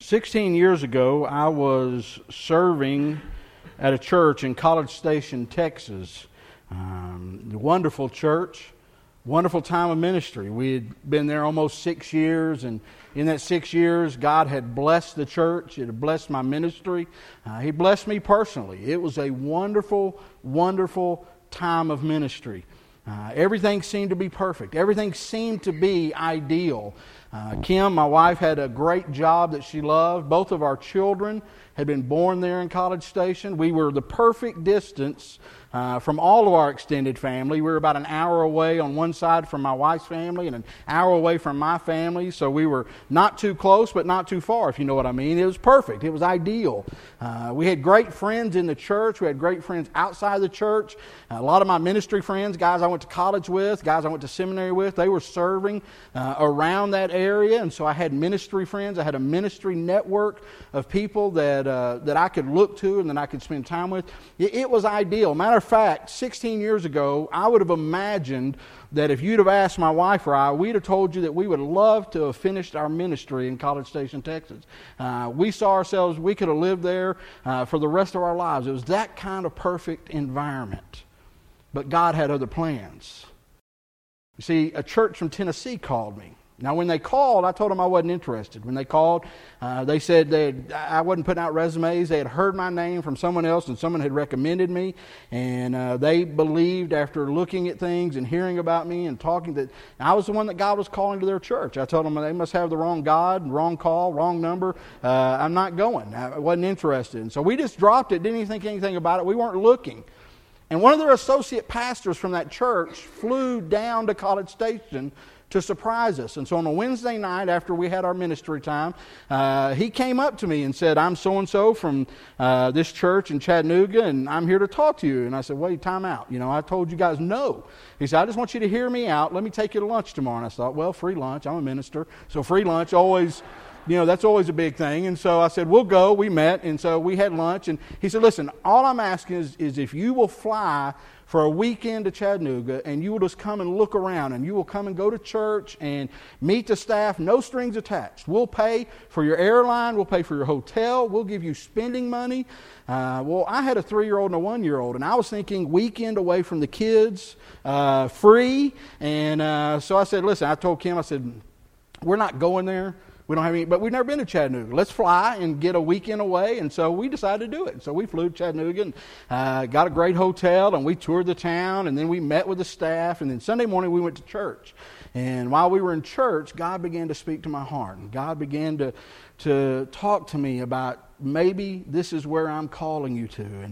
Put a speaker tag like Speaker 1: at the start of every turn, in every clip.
Speaker 1: 16 years ago, I was serving at a church in College Station, Texas. Wonderful church, wonderful time of ministry. We had been there almost 6 years, and in that 6 years, God had blessed the church. It had blessed my ministry. He blessed me personally. It was a wonderful, wonderful time of ministry. Everything seemed to be perfect. Everything seemed to be ideal. Kim, my wife, had a great job that she loved. Both of our children had been born there in College Station. We were the perfect distance from all of our extended family. We were about an hour away on one side from my wife's family and an hour away from my family. So we were not too close, but not too far, if you know what I mean. It was perfect. It was ideal. We had great friends in the church. We had great friends outside the church. A lot of my ministry friends, guys I went to college with, guys I went to seminary with, they were serving around that area. And so I had ministry friends. I had a ministry network of people that I could look to and that I could spend time with. It was ideal. Matter of fact, 16 years ago, I would have imagined that if you'd have asked my wife or I, we'd have told you that we would love to have finished our ministry in College Station, Texas. We saw ourselves, we could have lived there for the rest of our lives. It was that kind of perfect environment. But God had other plans. You see, a church from Tennessee called me. Now, when they called, I told them I wasn't interested. When they called, they said I wasn't putting out resumes. They had heard my name from someone else, and someone had recommended me. And they believed, after looking at things and hearing about me and talking, that I was the one that God was calling to their church. I told them they must have the wrong God, wrong call, wrong number. I'm not going. I wasn't interested. And so we just dropped it, didn't even think anything about it. We weren't looking. And one of their associate pastors from that church flew down to College Station to surprise us. And so on a Wednesday night after we had our ministry time, he came up to me and said, "I'm so-and-so from this church in Chattanooga, and I'm here to talk to you." And I said, "Wait, time out. I told you guys no." He said, "I just want you to hear me out. Let me take you to lunch tomorrow." And I thought, well, free lunch. I'm a minister. So free lunch always, that's always a big thing. And so I said, we'll go. We met, and so we had lunch. And he said, "Listen, all I'm asking is if you will fly for a weekend to Chattanooga, and you will just come and look around, and you will come and go to church and meet the staff, no strings attached. We'll pay for your airline, we'll pay for your hotel, we'll give you spending money." Well, I had a 3-year-old and a 1-year-old, and I was thinking weekend away from the kids, free. And so I said, listen, I told Kim, I said, we're not going there. We don't have any, but we've never been to Chattanooga. Let's fly and get a weekend away. And so we decided to do it. So we flew to Chattanooga and got a great hotel, and we toured the town, and then we met with the staff, and then Sunday morning we went to church. And while we were in church, God began to speak to my heart. And God began to talk to me about, maybe this is where I'm calling you to. And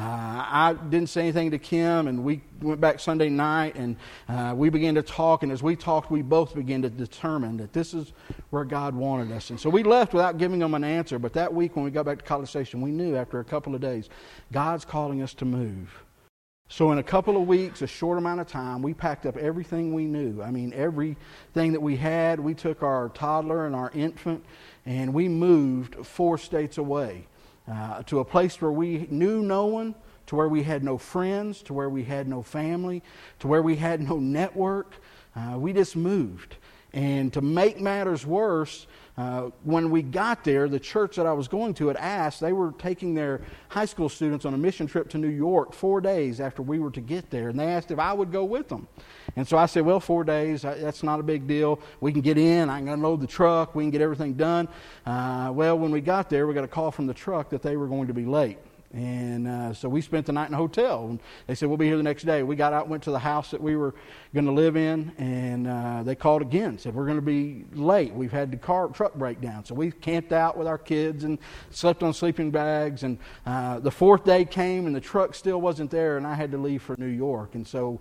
Speaker 1: I didn't say anything to Kim, and we went back Sunday night, and we began to talk. And as we talked, we both began to determine that this is where God wanted us. And so we left without giving them an answer. But that week when we got back to College Station, we knew after a couple of days, God's calling us to move. So in a couple of weeks, a short amount of time, we packed up everything we knew. I mean, everything that we had. We took our toddler and our infant, and we moved 4 states away to a place where we knew no one, to where we had no friends, to where we had no family, to where we had no network. We just moved. And to make matters worse, when we got there, the church that I was going to had asked, they were taking their high school students on a mission trip to New York 4 days after we were to get there. And they asked if I would go with them. And so I said, well, 4 days, that's not a big deal. We can get in, I can unload the truck, we can get everything done. Well, when we got there, we got a call from the truck that they were going to be late. And so we spent the night in a hotel. And they said, we'll be here the next day. We got out, went to the house that we were going to live in, and they called again, said, we're going to be late. We've had the truck break down. So we camped out with our kids and slept on sleeping bags. And the 4th day came, and the truck still wasn't there, and I had to leave for New York. And so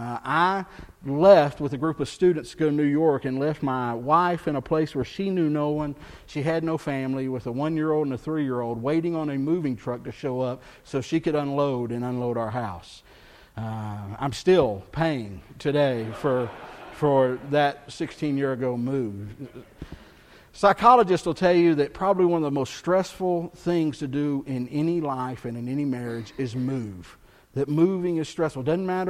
Speaker 1: I left with a group of students to go to New York, and left my wife in a place where she knew no one. She had no family, with a 1-year-old and a 3-year-old waiting on a moving truck to show up so she could unload our house. I'm still paying today for that 16-year ago move. Psychologists will tell you that probably one of the most stressful things to do in any life and in any marriage is move. That moving is stressful. Doesn't matter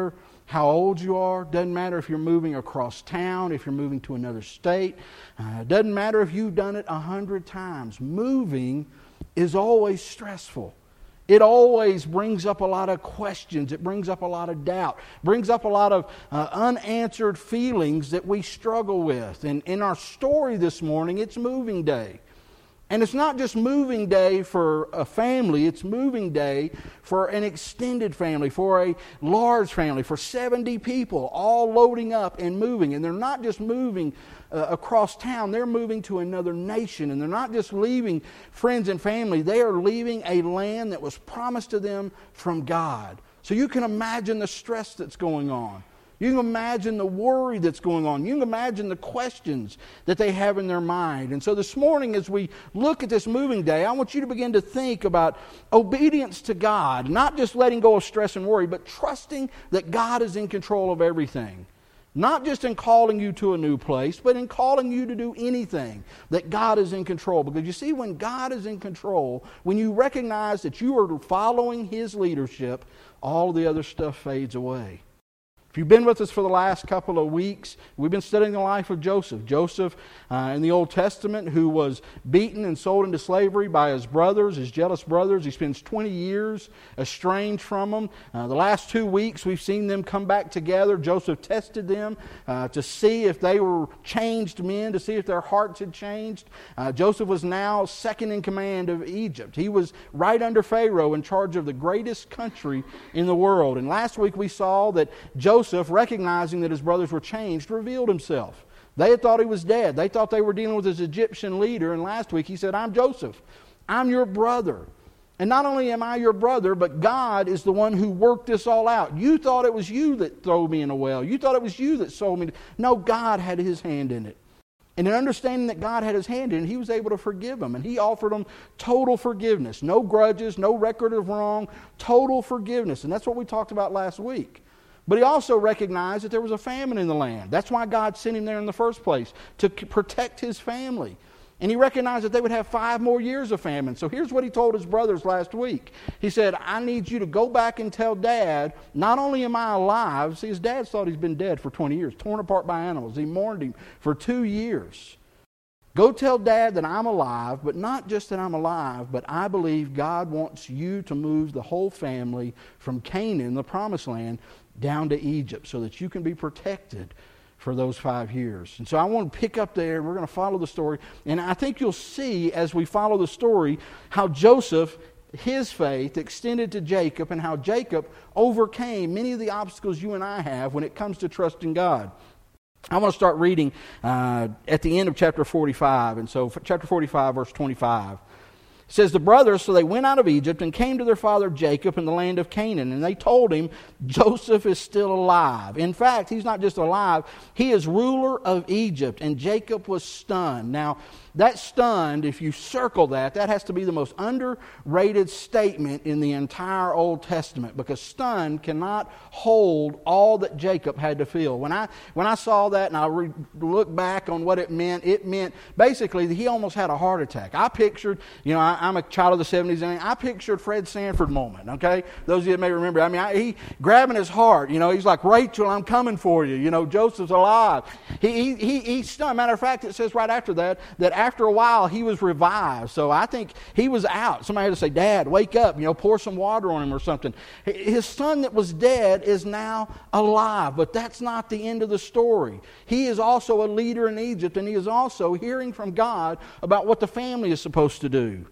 Speaker 1: how old you are. Doesn't matter if you're moving across town, if you're moving to another state. Doesn't matter if you've done it 100 times. Moving is always stressful. It always brings up a lot of questions. It brings up a lot of doubt. It brings up a lot of unanswered feelings that we struggle with. And in our story this morning, it's moving day. And it's not just moving day for a family, it's moving day for an extended family, for a large family, for 70 people, all loading up and moving. And they're not just moving across town, they're moving to another nation. And they're not just leaving friends and family, they are leaving a land that was promised to them from God. So you can imagine the stress that's going on. You can imagine the worry that's going on. You can imagine the questions that they have in their mind. And so this morning, as we look at this moving day, I want you to begin to think about obedience to God. Not just letting go of stress and worry, but trusting that God is in control of everything. Not just in calling you to a new place, but in calling you to do anything, that God is in control. Because you see, when God is in control, when you recognize that you are following His leadership, all the other stuff fades away. If you've been with us for the last couple of weeks, we've been studying the life of Joseph. Joseph in the Old Testament, who was beaten and sold into slavery by his brothers, his jealous brothers. He spends 20 years estranged from them. The last 2 weeks, we've seen them come back together. Joseph tested them to see if they were changed men, to see if their hearts had changed. Joseph was now second in command of Egypt. He was right under Pharaoh, in charge of the greatest country in the world. And last week we saw that Joseph, recognizing that his brothers were changed, revealed himself. They had thought he was dead. They thought they were dealing with his Egyptian leader. And last week he said, "I'm Joseph. I'm your brother. And not only am I your brother, but God is the one who worked this all out. You thought it was you that threw me in a well. You thought it was you that sold me. No, God had His hand in it." And in understanding that God had His hand in it, He was able to forgive them. And He offered them total forgiveness. No grudges, no record of wrong, total forgiveness. And that's what we talked about last week. But He also recognized that there was a famine in the land. That's why God sent Him there in the first place, to protect His family. And He recognized that they would have 5 more years of famine. So here's what He told His brothers last week. He said, "I need you to go back and tell Dad, not only am I alive," see, his dad thought he's been dead for 20 years, torn apart by animals. He mourned him for 2 years. "Go tell Dad that I'm alive, but not just that I'm alive, but I believe God wants you to move the whole family from Canaan, the promised land, down to Egypt so that you can be protected for those 5 years." And so I want to pick up there. We're going to follow the story. And I think you'll see as we follow the story how Joseph, his faith, extended to Jacob, and how Jacob overcame many of the obstacles you and I have when it comes to trusting God. I want to start reading at the end of chapter 45. And so chapter 45, verse 25. It says, "The brothers, so they went out of Egypt and came to their father Jacob in the land of Canaan. And they told him, 'Joseph is still alive.' In fact, he's not just alive, he is ruler of Egypt." And Jacob was stunned. Now, that stunned, if you circle that has to be the most underrated statement in the entire Old Testament, because stunned cannot hold all that Jacob had to feel. When I saw that and I look back on what it meant basically that he almost had a heart attack. I pictured, I'm a child of the 70s, and I pictured Fred Sanford moment, okay? Those of you that may remember, he grabbing his heart, he's like, "Rachel, I'm coming for you, Joseph's alive." He's stunned. Matter of fact, it says right after that after a while he was revived. So I think he was out. Somebody had to say, "Dad, wake up, pour some water on him or something." His son that was dead is now alive, but that's not the end of the story. He is also a leader in Egypt, and he is also hearing from God about what the family is supposed to do.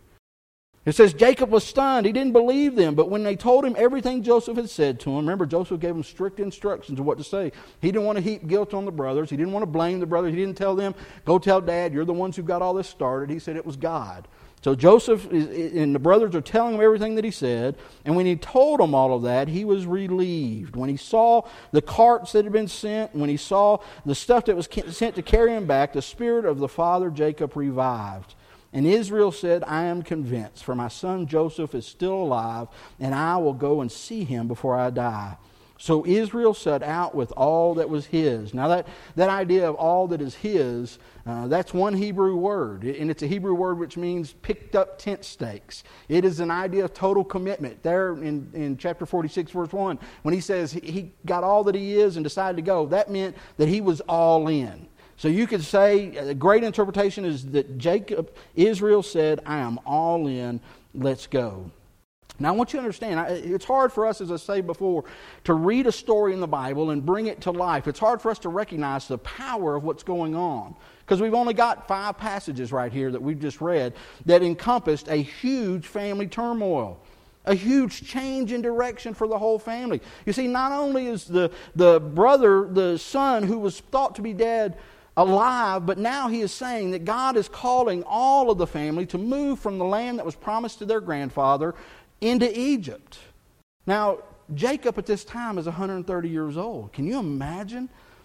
Speaker 1: It says, Jacob was stunned. He didn't believe them. But when they told him everything Joseph had said to him, remember, Joseph gave him strict instructions of what to say. He didn't want to heap guilt on the brothers. He didn't want to blame the brothers. He didn't tell them, "Go tell Dad, you're the ones who got all this started." He said it was God. So Joseph and the brothers are telling him everything that he said. And when he told them all of that, he was relieved. When he saw the carts that had been sent, when he saw the stuff that was sent to carry him back, the spirit of the father Jacob revived. And Israel said, "I am convinced, for my son Joseph is still alive, and I will go and see him before I die." So Israel set out with all that was his. Now that idea of all that is his, that's one Hebrew word. And it's a Hebrew word which means picked up tent stakes. It is an idea of total commitment. There in chapter 46, verse 1, when he says he got all that he is and decided to go, that meant that he was all in. So you could say, a great interpretation is that Israel said, I am all in, let's go. Now I want you to understand, it's hard for us, as I said before, to read a story in the Bible and bring it to life. It's hard for us to recognize the power of what's going on. Because we've only got 5 passages right here that we've just read that encompassed a huge family turmoil. A huge change in direction for the whole family. You see, not only is the brother, the son who was thought to be dead, alive, but now he is saying that God is calling all of the family to move from the land that was promised to their grandfather into Egypt. Now, Jacob at this time is 130 years old. Can you imagine?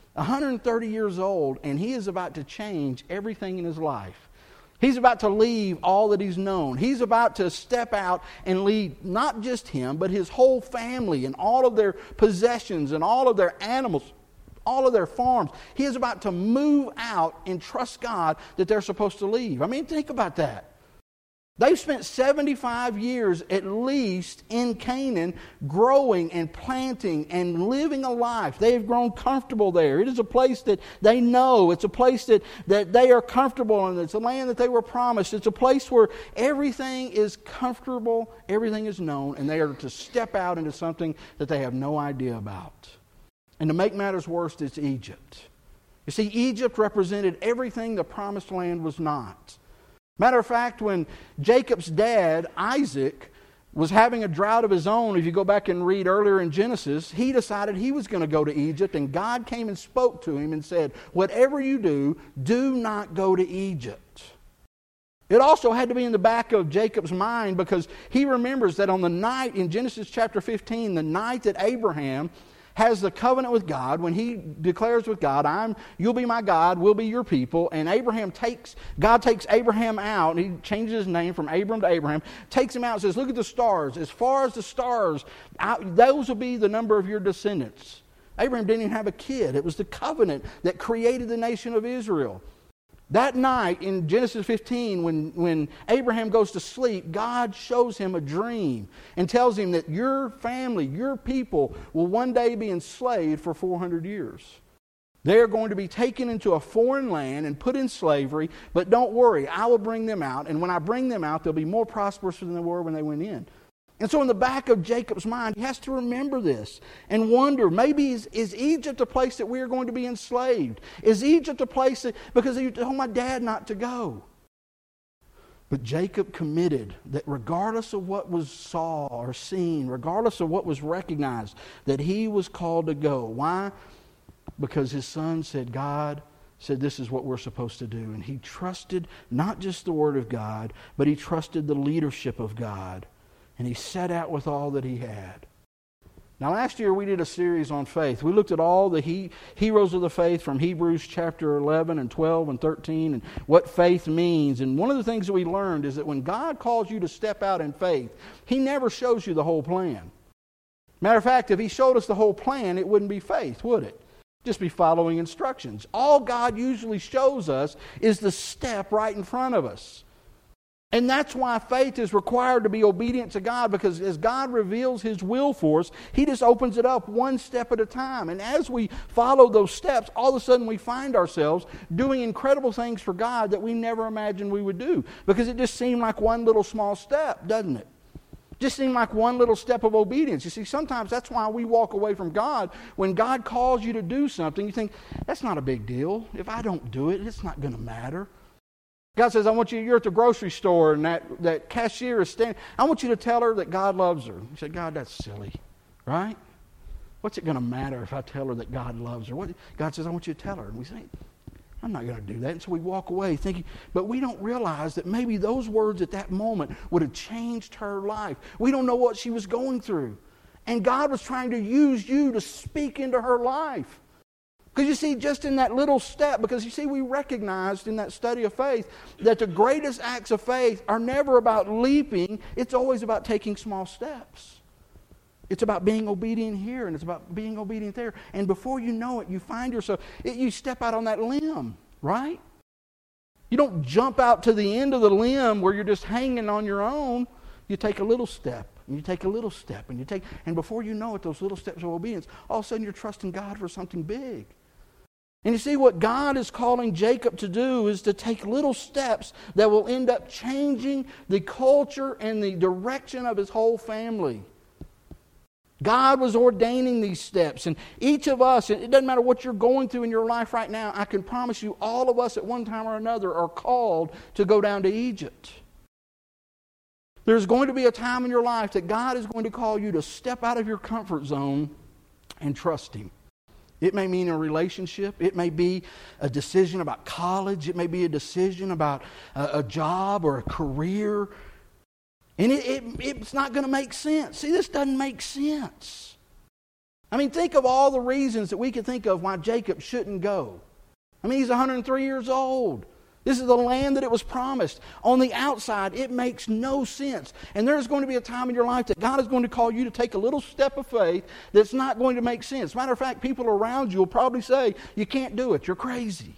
Speaker 1: 130 years old, and he is about to change everything in his life. He's about to leave all that he's known. He's about to step out and lead not just him, but his whole family and all of their possessions and all of their animals, all of their farms. He is about to move out and trust God that they're supposed to leave. I mean, think about that. They've spent 75 years at least in Canaan growing and planting and living a life. They have grown comfortable there. It is a place that they know. It's a place that they are comfortable in. It's a land that they were promised. It's a place where everything is comfortable, everything is known, and they are to step out into something that they have no idea about. And to make matters worse, it's Egypt. You see, Egypt represented everything the promised land was not. Matter of fact, when Jacob's dad, Isaac, was having a drought of his own, if you go back and read earlier in Genesis, he decided he was going to go to Egypt, and God came and spoke to him and said, whatever you do, do not go to Egypt. It also had to be in the back of Jacob's mind because he remembers that on the night in Genesis chapter 15, the night that Abraham has the covenant with God, when he declares with God, you'll be my God, we'll be your people, and God takes Abraham out, and he changes his name from Abram to Abraham, takes him out and says, look at the stars, as far as the stars, those will be the number of your descendants. Abraham didn't even have a kid. It was the covenant that created the nation of Israel. That night in Genesis 15, when Abraham goes to sleep, God shows him a dream and tells him that your family, your people, will one day be enslaved for 400 years. They are going to be taken into a foreign land and put in slavery, but don't worry, I will bring them out, and when I bring them out, they'll be more prosperous than they were when they went in. And so in the back of Jacob's mind, he has to remember this and wonder, maybe is Egypt a place that we are going to be enslaved? Is Egypt a place that, because he told my dad not to go? But Jacob committed that regardless of what was saw or seen, regardless of what was recognized, that he was called to go. Why? Because his son said, God said this is what we're supposed to do. And he trusted not just the word of God, but he trusted the leadership of God. And he set out with all that he had. Now last year we did a series on faith. We looked at all the heroes of the faith from Hebrews chapter 11 and 12 and 13 and what faith means. And one of the things that we learned is that when God calls you to step out in faith, He never shows you the whole plan. Matter of fact, if He showed us the whole plan, it wouldn't be faith, would it? Just be following instructions. All God usually shows us is the step right in front of us. And that's why faith is required to be obedient to God, because as God reveals His will for us, He just opens it up one step at a time. And as we follow those steps, all of a sudden we find ourselves doing incredible things for God that we never imagined we would do. Because it just seemed like one little small step, doesn't it? Just seemed like one little step of obedience. You see, sometimes that's why we walk away from God. When God calls you to do something, you think, that's not a big deal. If I don't do it, it's not going to matter. God says, you're at the grocery store and that cashier is standing. I want you to tell her that God loves her. You say, God, that's silly, right? What's it going to matter if I tell her that God loves her? God says, I want you to tell her. And we say, I'm not going to do that. And so we walk away thinking, but we don't realize that maybe those words at that moment would have changed her life. We don't know what she was going through. And God was trying to use you to speak into her life. Because you see, just in that little step, because you see, we recognized in that study of faith that the greatest acts of faith are never about leaping. It's always about taking small steps. It's about being obedient here, and it's about being obedient there. And before you know it, you find yourself, you step out on that limb, right? You don't jump out to the end of the limb where you're just hanging on your own. You take a little step, and you take a little step, and before you know it, those little steps of obedience, all of a sudden you're trusting God for something big. And you see, what God is calling Jacob to do is to take little steps that will end up changing the culture and the direction of his whole family. God was ordaining these steps, and each of us, it doesn't matter what you're going through in your life right now, I can promise you all of us at one time or another are called to go down to Egypt. There's going to be a time in your life that God is going to call you to step out of your comfort zone and trust Him. It may mean a relationship. It may be a decision about college. It may be a decision about a job or a career. And it's not going to make sense. See, this doesn't make sense. I mean, think of all the reasons that we could think of why Jacob shouldn't go. I mean, he's 103 years old. This is the land that it was promised. On the outside, it makes no sense. And there's going to be a time in your life that God is going to call you to take a little step of faith that's not going to make sense. Matter of fact, people around you will probably say, you can't do it, you're crazy.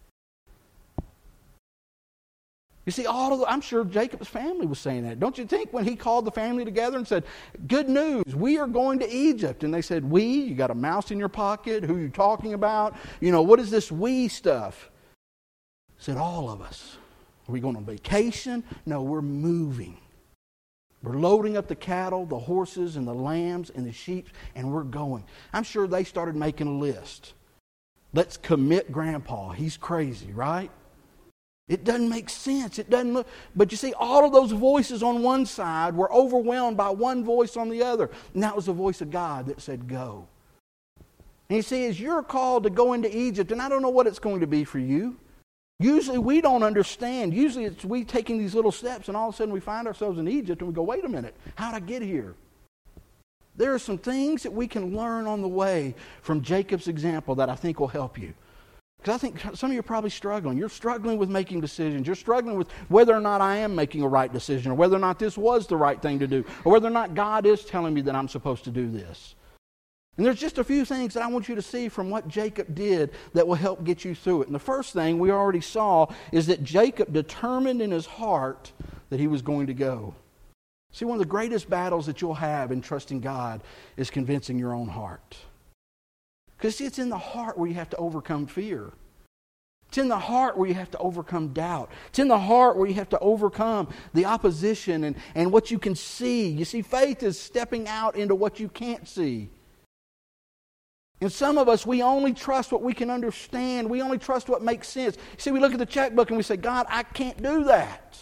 Speaker 1: You see, I'm sure Jacob's family was saying that. Don't you think when he called the family together and said, good news, we are going to Egypt. And they said, we? You got a mouse in your pocket? Who are you talking about? What is this we stuff? Said, all of us. Are we going on vacation? No, we're moving. We're loading up the cattle, the horses, and the lambs, and the sheep, and we're going. I'm sure they started making a list. Let's commit Grandpa. He's crazy, right? It doesn't make sense. It doesn't look. But you see, all of those voices on one side were overwhelmed by one voice on the other. And that was the voice of God that said, go. And you see, as you're called to go into Egypt, and I don't know what it's going to be for you. Usually we don't understand. Usually it's we taking these little steps and all of a sudden we find ourselves in Egypt and we go, wait a minute, how'd I get here? There are some things that we can learn on the way from Jacob's example that I think will help you. Because I think some of you are probably struggling. You're struggling with making decisions. You're struggling with whether or not I am making a right decision, or whether or not this was the right thing to do, or whether or not God is telling me that I'm supposed to do this. And there's just a few things that I want you to see from what Jacob did that will help get you through it. And the first thing we already saw is that Jacob determined in his heart that he was going to go. See, one of the greatest battles that you'll have in trusting God is convincing your own heart. Because see, it's in the heart where you have to overcome fear. It's in the heart where you have to overcome doubt. It's in the heart where you have to overcome the opposition and what you can see. You see, faith is stepping out into what you can't see. And some of us, we only trust what we can understand. We only trust what makes sense. You see, we look at the checkbook and we say, God, I can't do that.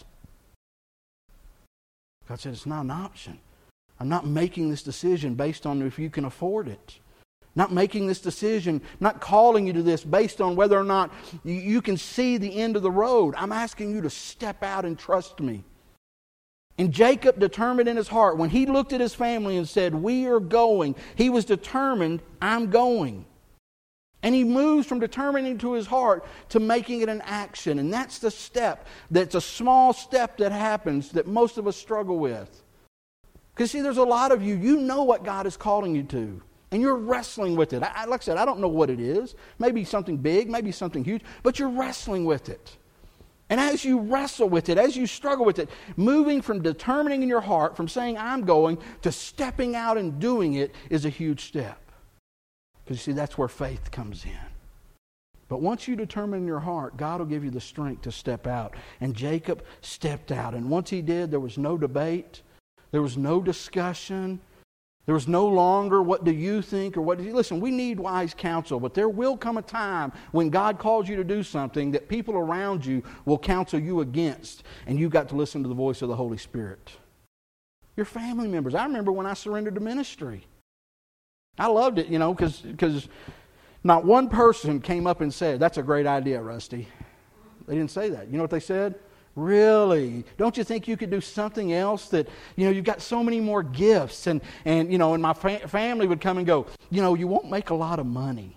Speaker 1: God said, it's not an option. I'm not making this decision based on if you can afford it. Not making this decision, not calling you to this based on whether or not you can see the end of the road. I'm asking you to step out and trust me. And Jacob determined in his heart, when he looked at his family and said, we are going, he was determined, I'm going. And he moves from determining to his heart to making it an action. And that's the step, that's a small step that happens that most of us struggle with. Because see, there's a lot of you, you know what God is calling you to. And you're wrestling with it. Like I said, I don't know what it is. Maybe something big, maybe something huge, but you're wrestling with it. And as you wrestle with it, as you struggle with it, moving from determining in your heart, from saying I'm going, to stepping out and doing it is a huge step. Because you see, that's where faith comes in. But once you determine in your heart, God will give you the strength to step out. And Jacob stepped out. And once he did, there was no debate. There was no discussion. There was no longer, what do you think, or what do you... Listen, we need wise counsel, but there will come a time when God calls you to do something that people around you will counsel you against, and you've got to listen to the voice of the Holy Spirit. Your family members. I remember when I surrendered to ministry. I loved it, because not one person came up and said, that's a great idea, Rusty. They didn't say that. You know what they said? Really? Don't you think you could do something else that, you've got so many more gifts and my family would come and go, you won't make a lot of money.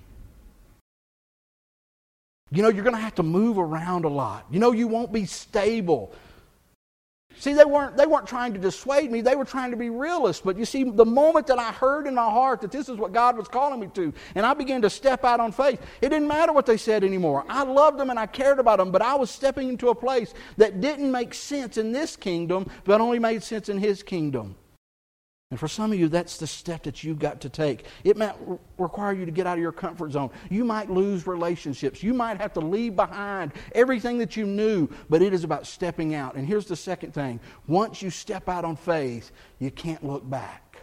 Speaker 1: You're going to have to move around a lot. You won't be stable. See, they weren't trying to dissuade me. They were trying to be realists. But you see, the moment that I heard in my heart that this is what God was calling me to, and I began to step out on faith, it didn't matter what they said anymore. I loved them and I cared about them, but I was stepping into a place that didn't make sense in this kingdom, but only made sense in His kingdom. And for some of you, that's the step that you've got to take. It might require you to get out of your comfort zone. You might lose relationships. You might have to leave behind everything that you knew, but it is about stepping out. And here's the second thing. Once you step out on faith, you can't look back.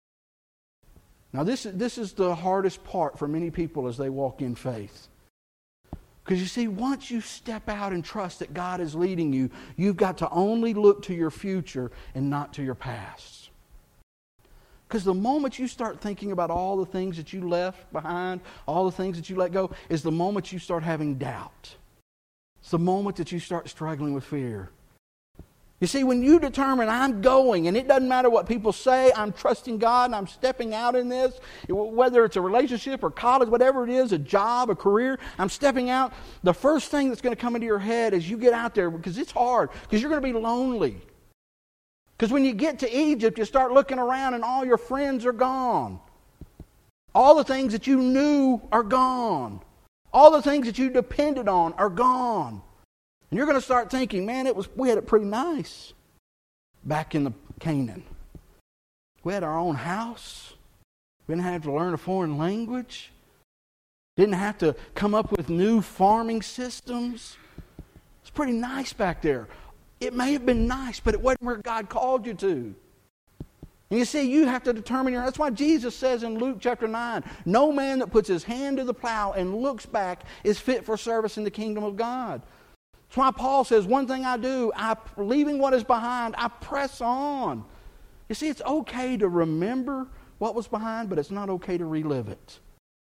Speaker 1: Now, this is the hardest part for many people as they walk in faith. Because you see, once you step out and trust that God is leading you, you've got to only look to your future and not to your past. Because the moment you start thinking about all the things that you left behind, all the things that you let go, is the moment you start having doubt. It's the moment that you start struggling with fear. You see, when you determine I'm going, and it doesn't matter what people say, I'm trusting God and I'm stepping out in this, whether it's a relationship or college, whatever it is, a job, a career, I'm stepping out. The first thing that's going to come into your head as you get out there, because it's hard, because you're going to be lonely. Because when you get to Egypt, you start looking around and all your friends are gone. All the things that you knew are gone. All the things that you depended on are gone. And you're going to start thinking, man, we had it pretty nice back in the Canaan. We had our own house. We didn't have to learn a foreign language. Didn't have to come up with new farming systems. It's pretty nice back there. It may have been nice, but it wasn't where God called you to. And you see, you have to determine that's why Jesus says in Luke chapter 9, no man that puts his hand to the plow and looks back is fit for service in the kingdom of God. That's why Paul says, one thing I do, leaving what is behind, I press on. You see, it's okay to remember what was behind, but it's not okay to relive it.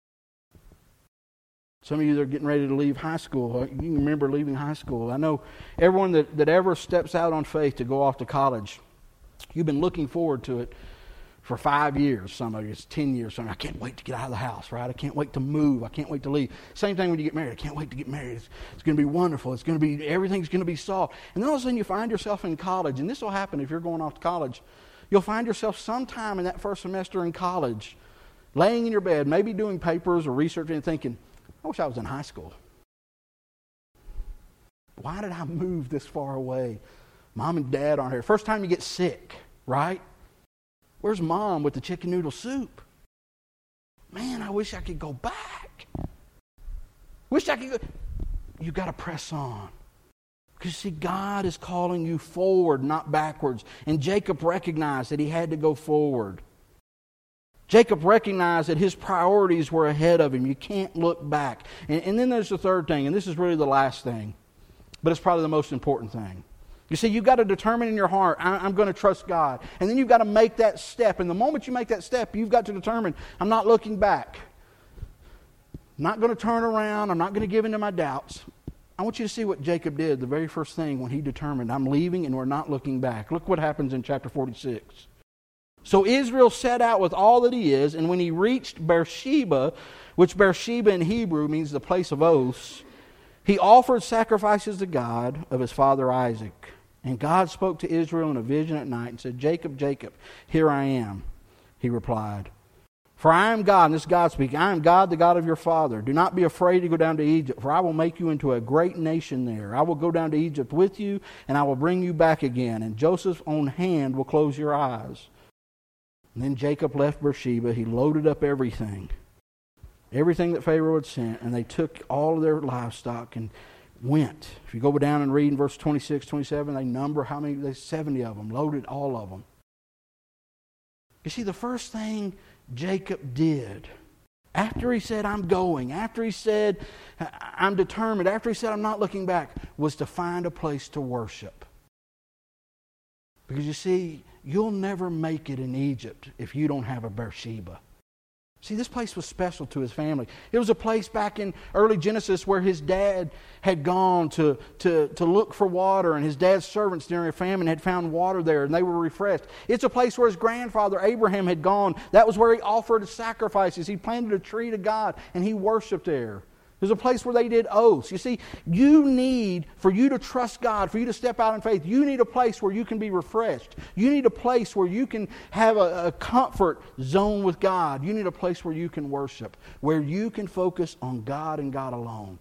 Speaker 1: Some of you that are getting ready to leave high school, you can remember leaving high school. I know everyone that ever steps out on faith to go off to college, you've been looking forward to it for 5 years. Some of you, it's 10 years. Some of you, I can't wait to get out of the house, right? I can't wait to move. I can't wait to leave. Same thing when you get married. I can't wait to get married. It's going to be wonderful. Everything's going to be soft. And then all of a sudden you find yourself in college, and this will happen if you're going off to college. You'll find yourself sometime in that first semester in college, laying in your bed, maybe doing papers or research and thinking, I wish I was in high school. Why did I move this far away? Mom and Dad aren't here. First time you get sick, right? Where's Mom with the chicken noodle soup? Man, I wish I could go back. Wish I could go. You got to press on. Because, see, God is calling you forward, not backwards. And Jacob recognized that he had to go forward. Jacob recognized that his priorities were ahead of him. You can't look back. And then there's the third thing, and this is really the last thing, but it's probably the most important thing. You see, you've got to determine in your heart, I'm going to trust God. And then you've got to make that step. And the moment you make that step, you've got to determine, I'm not looking back. I'm not going to turn around. I'm not going to give in to my doubts. I want you to see what Jacob did the very first thing when he determined, I'm leaving and we're not looking back. Look what happens in chapter 46. So Israel set out with all that he is, and when he reached Beersheba, which Beersheba in Hebrew means the place of oaths, he offered sacrifices to God of his father Isaac. And God spoke to Israel in a vision at night and said, Jacob, Jacob, here I am. He replied, for I am God, and this is God speaking, I am God, the God of your father. Do not be afraid to go down to Egypt, for I will make you into a great nation there. I will go down to Egypt with you, and I will bring you back again, and Joseph's own hand will close your eyes. And then Jacob left Beersheba. He loaded up everything that Pharaoh had sent, and they took all of their livestock and went. If you go down and read in verse 26, 27, they number how many, there's 70 of them, loaded all of them. You see, the first thing Jacob did, after he said, I'm going, after he said, I'm determined, after he said, I'm not looking back, was to find a place to worship. Because you see, you'll never make it in Egypt if you don't have a Beersheba. See, this place was special to his family. It was a place back in early Genesis where his dad had gone to look for water, and his dad's servants during a famine had found water there, and they were refreshed. It's a place where his grandfather Abraham had gone. That was where he offered sacrifices. He planted a tree to God, and he worshiped there. There's a place where they did oaths. You see, for you to trust God, for you to step out in faith, you need a place where you can be refreshed. You need a place where you can have a comfort zone with God. You need a place where you can worship, where you can focus on God and God alone.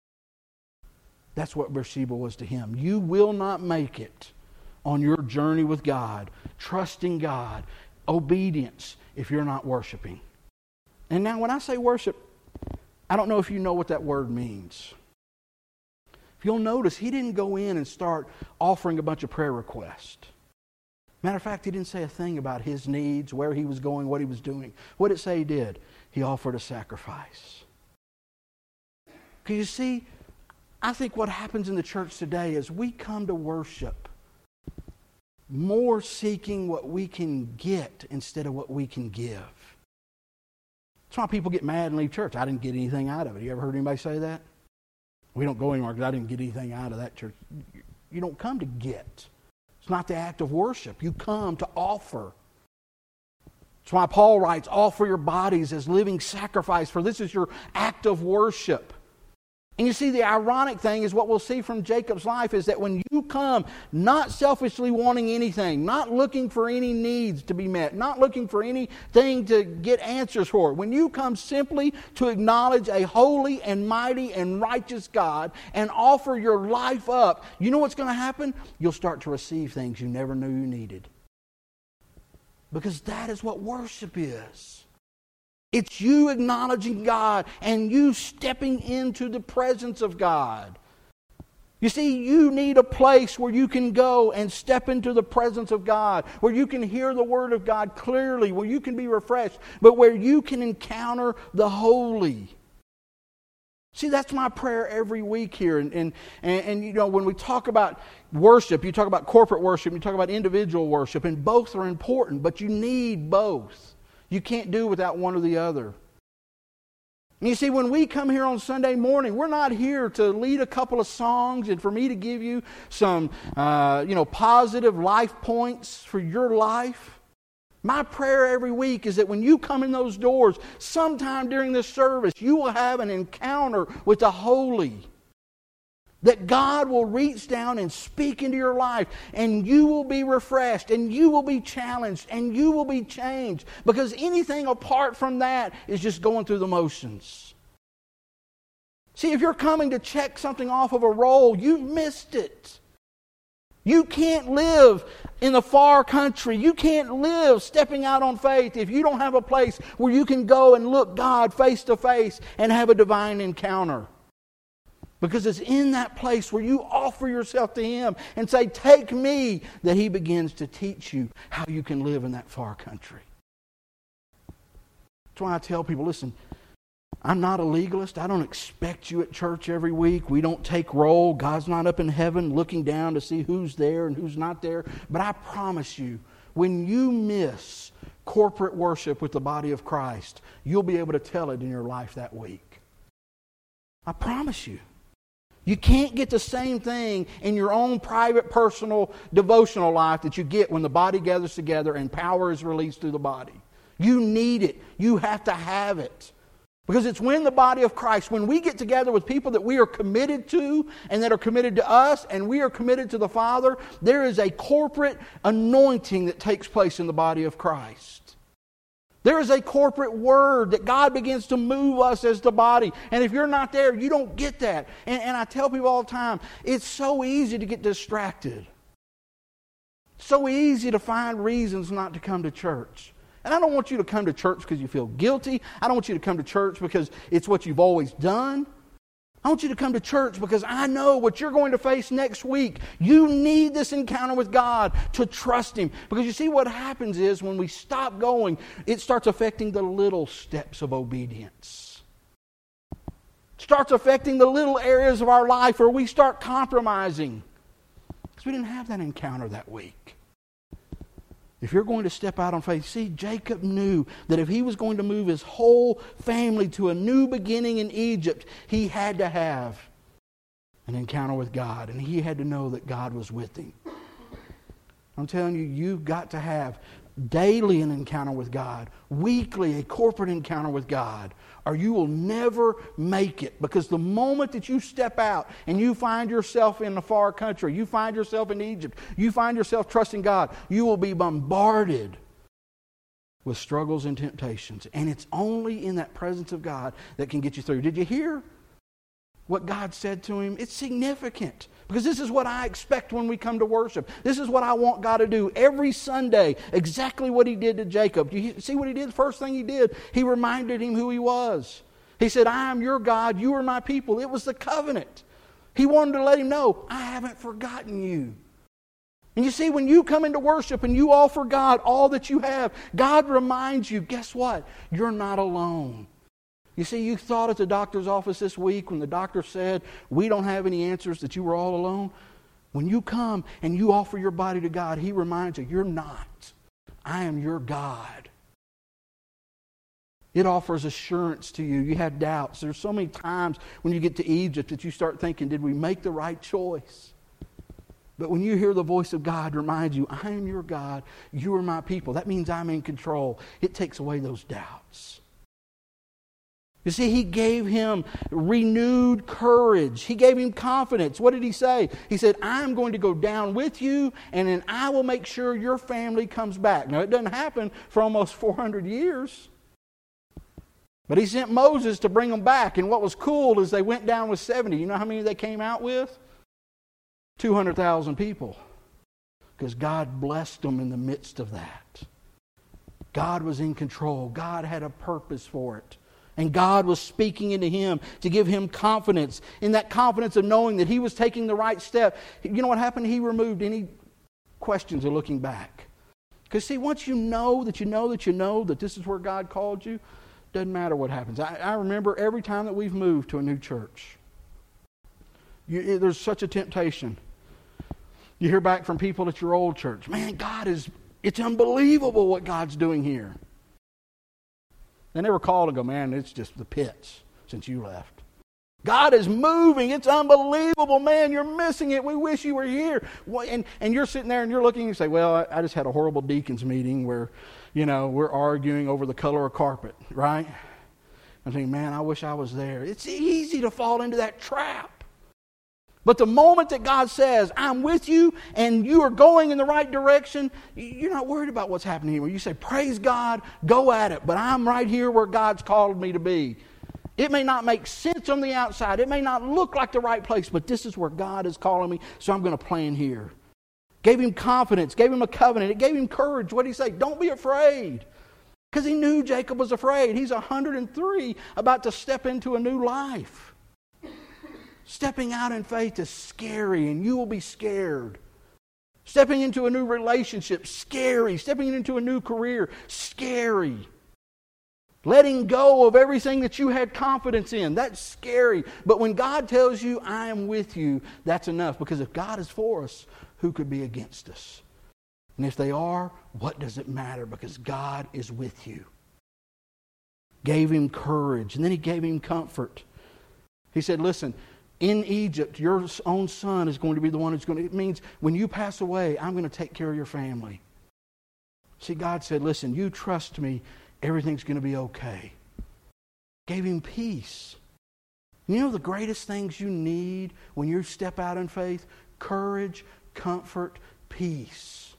Speaker 1: That's what Bathsheba was to him. You will not make it on your journey with God, trusting God, obedience, if you're not worshiping. And now when I say worship, I don't know if you know what that word means. If you'll notice, he didn't go in and start offering a bunch of prayer requests. Matter of fact, he didn't say a thing about his needs, where he was going, what he was doing. What did it say he did? He offered a sacrifice. Because you see, I think what happens in the church today is we come to worship more seeking what we can get instead of what we can give. That's why people get mad and leave church. I didn't get anything out of it. You ever heard anybody say that? We don't go anywhere because I didn't get anything out of that church. You don't come to get. It's not the act of worship. You come to offer. That's why Paul writes, offer your bodies as living sacrifice, for this is your act of worship. And you see, the ironic thing is what we'll see from Jacob's life is that when you come not selfishly wanting anything, not looking for any needs to be met, not looking for anything to get answers for, when you come simply to acknowledge a holy and mighty and righteous God and offer your life up, you know what's going to happen? You'll start to receive things you never knew you needed. Because that is what worship is. It's you acknowledging God and you stepping into the presence of God. You see, you need a place where you can go and step into the presence of God, where you can hear the Word of God clearly, where you can be refreshed, but where you can encounter the holy. See, that's my prayer every week here. And you know, when we talk about worship, you talk about corporate worship, you talk about individual worship, and both are important, but you need both. You can't do without one or the other. And you see, when we come here on Sunday morning, we're not here to lead a couple of songs and for me to give you some positive life points for your life. My prayer every week is that when you come in those doors, sometime during this service, you will have an encounter with the holy. That God will reach down and speak into your life, and you will be refreshed, and you will be challenged, and you will be changed. Because anything apart from that is just going through the motions. See, if you're coming to check something off of a roll, you've missed it. You can't live in the far country. You can't live stepping out on faith if you don't have a place where you can go and look God face to face and have a divine encounter. Because it's in that place where you offer yourself to Him and say, take me, that He begins to teach you how you can live in that far country. That's why I tell people, listen, I'm not a legalist. I don't expect you at church every week. We don't take roll. God's not up in heaven looking down to see who's there and who's not there. But I promise you, when you miss corporate worship with the body of Christ, you'll be able to tell it in your life that week. I promise you. You can't get the same thing in your own private, personal, devotional life that you get when the body gathers together and power is released through the body. You need it. You have to have it. Because it's when the body of Christ, when we get together with people that we are committed to and that are committed to us and we are committed to the Father, there is a corporate anointing that takes place in the body of Christ. There is a corporate word that God begins to move us as the body. And if you're not there, you don't get that. And I tell people all the time, it's so easy to get distracted. So easy to find reasons not to come to church. And I don't want you to come to church because you feel guilty. I don't want you to come to church because it's what you've always done. I want you to come to church because I know what you're going to face next week. You need this encounter with God to trust Him. Because you see, what happens is when we stop going, it starts affecting the little steps of obedience. It starts affecting the little areas of our life where we start compromising. Because we didn't have that encounter that week. If you're going to step out on faith, see, Jacob knew that if he was going to move his whole family to a new beginning in Egypt, he had to have an encounter with God, and he had to know that God was with him. I'm telling you, you've got to have daily an encounter with God, weekly a corporate encounter with God, or you will never make it. Because the moment that you step out and you find yourself in a far country, you find yourself in Egypt, you find yourself trusting God, you will be bombarded with struggles and temptations. And it's only in that presence of God that can get you through. Did you hear what God said to him? It's significant. Because this is what I expect when we come to worship. This is what I want God to do every Sunday. Exactly what he did to Jacob. You see what he did? The first thing he did, he reminded him who he was. He said, I am your God, you are my people. It was the covenant. He wanted to let him know, I haven't forgotten you. And you see, when you come into worship and you offer God all that you have, God reminds you, guess what? You're not alone. You see, you thought at the doctor's office this week when the doctor said, we don't have any answers, that you were all alone. When you come and you offer your body to God, he reminds you, you're not. I am your God. It offers assurance to you. You have doubts. There's so many times when you get to Egypt that you start thinking, did we make the right choice? But when you hear the voice of God remind you, I am your God, you are my people. That means I'm in control. It takes away those doubts. You see, he gave him renewed courage. He gave him confidence. What did he say? He said, I'm going to go down with you, and then I will make sure your family comes back. Now, it doesn't happen for almost 400 years. But he sent Moses to bring them back. And what was cool is they went down with 70. You know how many they came out with? 200,000 people. Because God blessed them in the midst of that. God was in control. God had a purpose for it. And God was speaking into him to give him confidence. In that confidence of knowing that he was taking the right step. You know what happened? He removed any questions of looking back. Because see, once you know that you know that you know that this is where God called you, doesn't matter what happens. I remember every time that we've moved to a new church, there's such a temptation. You hear back from people at your old church, man, it's unbelievable what God's doing here. They never call and go, man, it's just the pits since you left. God is moving. It's unbelievable, man. You're missing it. We wish you were here. And you're sitting there and you're looking and you say, well, I just had a horrible deacons meeting where, we're arguing over the color of carpet, right? I'm thinking, man, I wish I was there. It's easy to fall into that trap. But the moment that God says, I'm with you and you are going in the right direction, you're not worried about what's happening here. You say, praise God, go at it. But I'm right here where God's called me to be. It may not make sense on the outside. It may not look like the right place, but this is where God is calling me, so I'm going to plan here. Gave him confidence, gave him a covenant. It gave him courage. What did he say? Don't be afraid. Because he knew Jacob was afraid. He's 103, about to step into a new life. Stepping out in faith is scary, and you will be scared. Stepping into a new relationship, scary. Stepping into a new career, scary. Letting go of everything that you had confidence in, that's scary. But when God tells you, I am with you, that's enough. Because if God is for us, who could be against us? And if they are, what does it matter? Because God is with you. Gave him courage, and then he gave him comfort. He said, listen, in Egypt, your own son is going to be the one who's going to... It means when you pass away, I'm going to take care of your family. See, God said, listen, you trust me, everything's going to be okay. Gave him peace. You know the greatest things you need when you step out in faith? Courage, comfort, peace.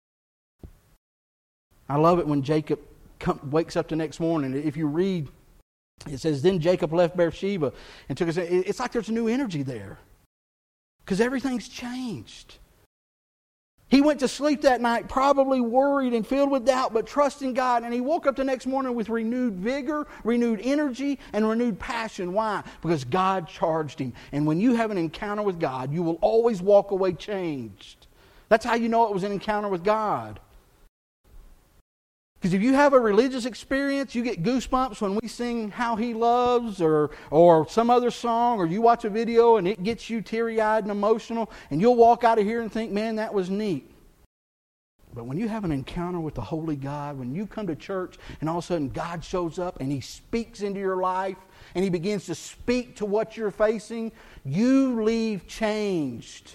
Speaker 1: I love it when Jacob wakes up the next morning. If you read... It says, then Jacob left Beersheba and took his... It's like there's a new energy there. Because everything's changed. He went to sleep that night probably worried and filled with doubt, but trusting God. And he woke up the next morning with renewed vigor, renewed energy, and renewed passion. Why? Because God charged him. And when you have an encounter with God, you will always walk away changed. That's how you know it was an encounter with God. Because if you have a religious experience, you get goosebumps when we sing How He Loves or some other song, or you watch a video and it gets you teary-eyed and emotional, and you'll walk out of here and think, man, that was neat. But when you have an encounter with the Holy God, when you come to church and all of a sudden God shows up and He speaks into your life and He begins to speak to what you're facing, you leave changed.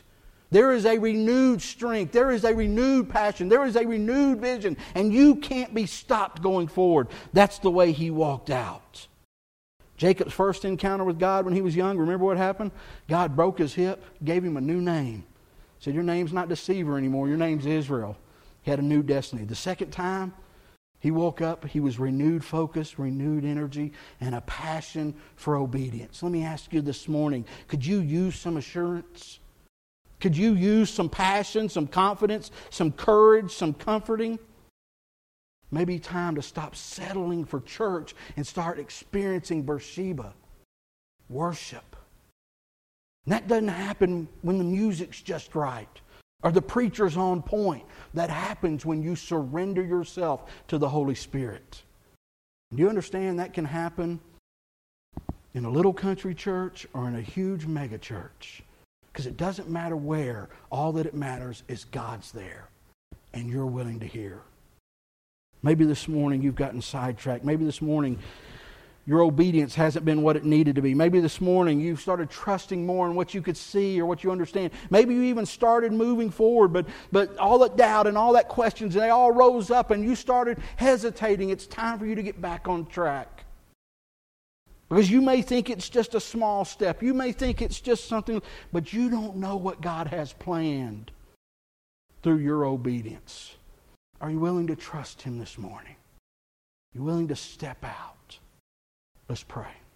Speaker 1: There is a renewed strength. There is a renewed passion. There is a renewed vision. And you can't be stopped going forward. That's the way he walked out. Jacob's first encounter with God when he was young, remember what happened? God broke his hip, gave him a new name. Said, your name's not Deceiver anymore. Your name's Israel. He had a new destiny. The second time he woke up, he was renewed focus, renewed energy, and a passion for obedience. Let me ask you this morning, could you use some assurance? Could you use some passion, some confidence, some courage, some comforting? Maybe time to stop settling for church and start experiencing Beersheba, worship. And that doesn't happen when the music's just right or the preacher's on point. That happens when you surrender yourself to the Holy Spirit. Do you understand that can happen in a little country church or in a huge mega church? Because it doesn't matter where. All that it matters is God's there and you're willing to hear. Maybe this morning you've gotten sidetracked. Maybe this morning your obedience hasn't been what it needed to be. Maybe this morning you started trusting more in what you could see or what you understand. Maybe you even started moving forward, but all that doubt and all that questions, they all rose up and you started hesitating. It's time for you to get back on track. Because you may think it's just a small step. You may think it's just something, but you don't know what God has planned through your obedience. Are you willing to trust Him this morning? Are you willing to step out? Let's pray.